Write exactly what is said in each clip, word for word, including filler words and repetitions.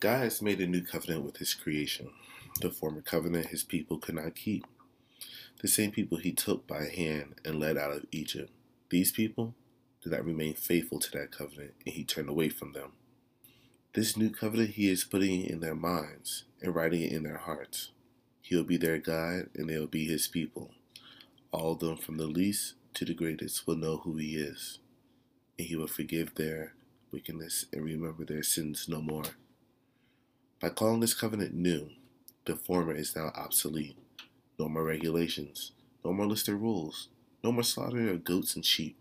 God has made a new covenant with his creation. The former covenant his people could not keep. The same people he took by hand and led out of Egypt. These people did not remain faithful to that covenant, and he turned away from them. This new covenant he is putting in their minds and writing it in their hearts. He will be their God, and they will be his people. All of them, from the least to the greatest, will know who he is, and he will forgive their wickedness and remember their sins no more. By calling this covenant new, the former is now obsolete. No more regulations, no more list of rules, no more slaughter of goats and sheep.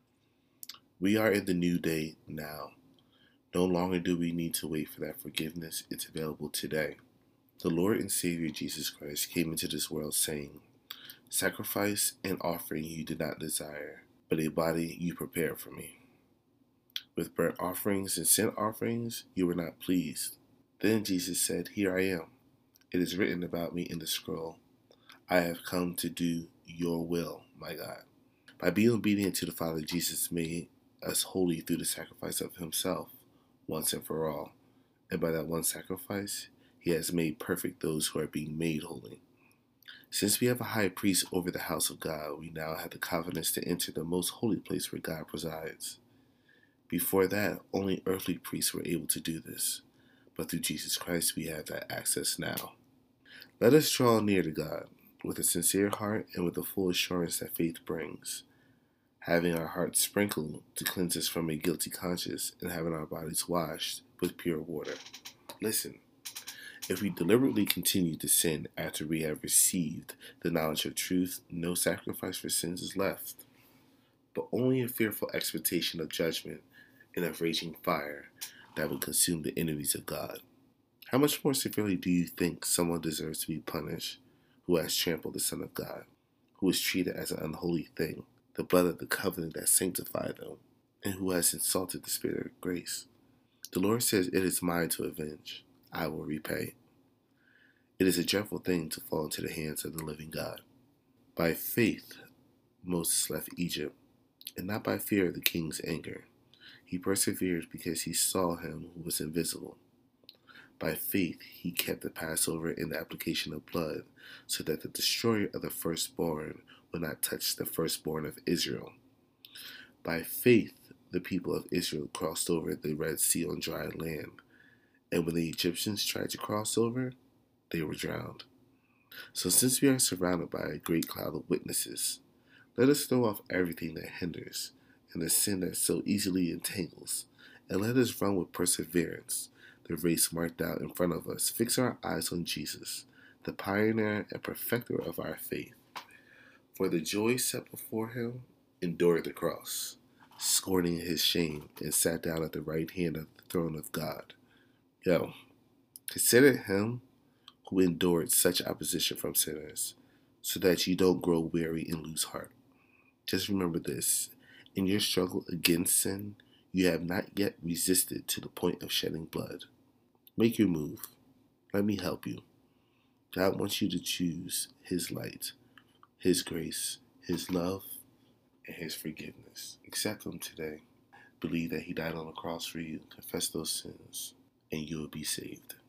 We are in the new day now. No longer do we need to wait for that forgiveness. It's available today. The Lord and Savior Jesus Christ came into this world saying, "Sacrifice and offering you did not desire, but a body you prepared for me. With burnt offerings and sin offerings you were not pleased." Then Jesus said, "Here I am. It is written about me in the scroll. I have come to do your will, my God." By being obedient to the Father, Jesus made us holy through the sacrifice of himself, once and for all. And by that one sacrifice, he has made perfect those who are being made holy. Since we have a high priest over the house of God, we now have the confidence to enter the most holy place where God presides. Before that, only earthly priests were able to do this. But through Jesus Christ, we have that access now. Let us draw near to God with a sincere heart and with the full assurance that faith brings, having our hearts sprinkled to cleanse us from a guilty conscience and having our bodies washed with pure water. Listen, if we deliberately continue to sin after we have received the knowledge of truth, no sacrifice for sins is left, but only a fearful expectation of judgment and of raging fire that will consume the enemies of God. How much more severely do you think someone deserves to be punished who has trampled the Son of God, who is treated as an unholy thing, the blood of the covenant that sanctified them, and who has insulted the Spirit of grace? The Lord says, "It is mine to avenge. I will repay." It is a dreadful thing to fall into the hands of the living God. By faith, Moses left Egypt, and not by fear of the king's anger. He persevered because he saw him who was invisible. By faith, he kept the Passover in the application of blood, so that the destroyer of the firstborn would not touch the firstborn of Israel. By faith, the people of Israel crossed over the Red Sea on dry land, and when the Egyptians tried to cross over, they were drowned. So since we are surrounded by a great cloud of witnesses, let us throw off everything that hinders and the sin that so easily entangles, and let us run with perseverance the race marked out in front of us. Fix our eyes on Jesus, the pioneer and perfecter of our faith. For the joy set before him endured the cross, scorning his shame, and sat down at the right hand of the throne of God. Yo, consider him who endured such opposition from sinners, so that you don't grow weary and lose heart. Just remember this: in your struggle against sin, you have not yet resisted to the point of shedding blood. Make your move. Let me help you. God wants you to choose his light, his grace, his love, and his forgiveness. Accept him today. Believe that he died on the cross for you. Confess those sins, and you will be saved.